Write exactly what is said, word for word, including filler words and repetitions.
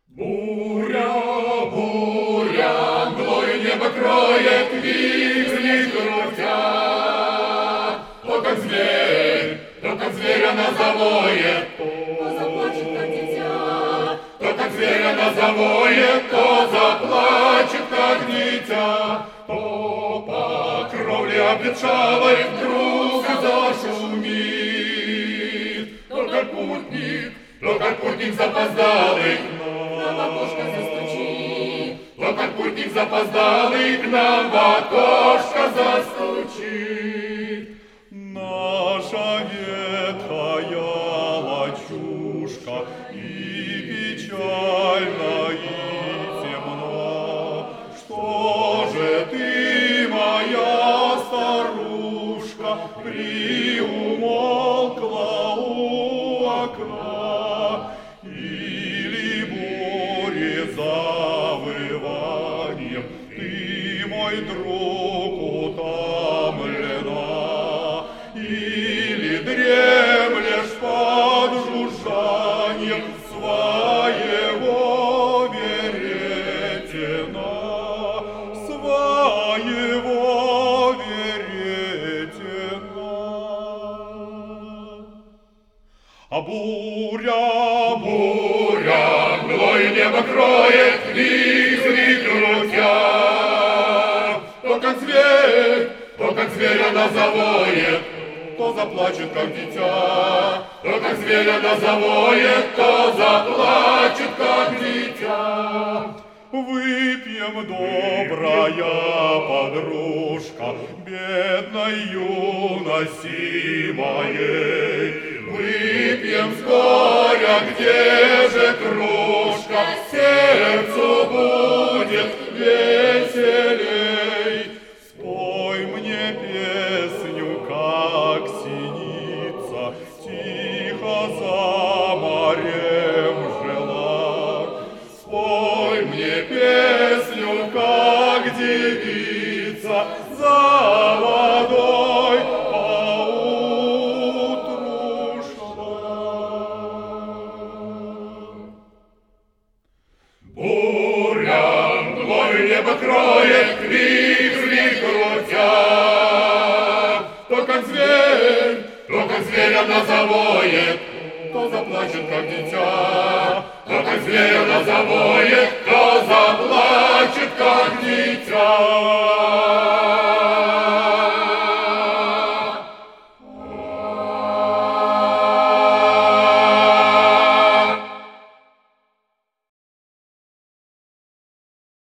Буря, буря, мглою небо кроет, вихри крутя. То, как зверь, то, как зверь она завоет, То заплачет, как дитя, то, как зверь она завоет, то заплачет, как дитя. То по кровле обветшалой вдруг зашумит, то, как путник, то, как путник запоздалый к нам. в окошко застучит. То, как путник запоздалый к нам в окошко застучит. Наша ветхая лачушка и печальна, и темна. Что же ты, моя старушка, приумолкла у окна? Или бури завыванием ты, мой друг, утомлена? Или дремлешь под жужжанием своего веретена, своего веретена? А буря, буря, мглою небо кроет, вихри крутя. То, как зверь, то, как зверь она завоет, то заплачет, как дитя. То, как зверь она завоет, то заплачет, как дитя. Выпьем, добрая подружка, бедной юности моей. Выпьем с горя, где же кружка, сердцу будет веселей. Спой мне песню, как синица, тихо за морем жила. Спой мне песню, как девица, за водой поутру шла. Буря мглою небо кроет, вихри крутя. То, как зверь, то, как зверь она завоет, то заплачет, как дитя. То, как зверь она завоет, то заплачет, как дитя.